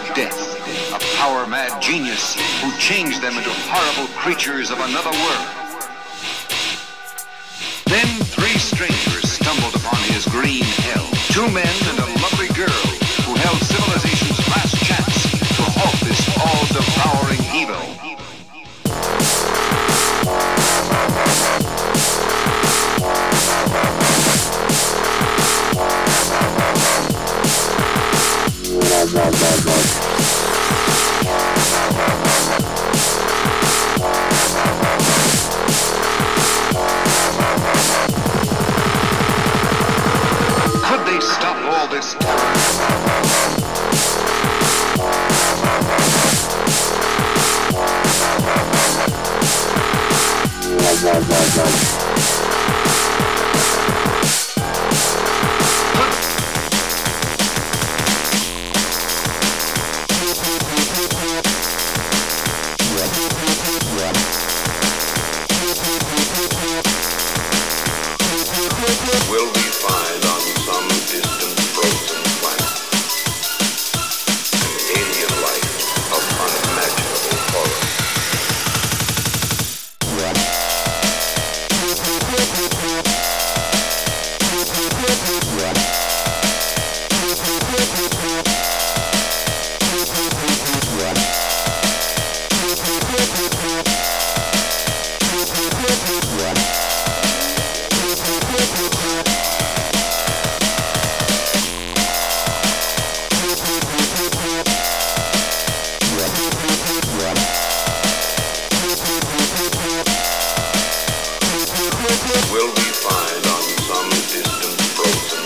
death, a power-mad genius who changed them into horrible creatures of another world. Then 3 strangers stumbled upon his green hell. 2 men and a lovely girl who held civilization's last chance to halt this all-devouring evil. Could they stop all this terror?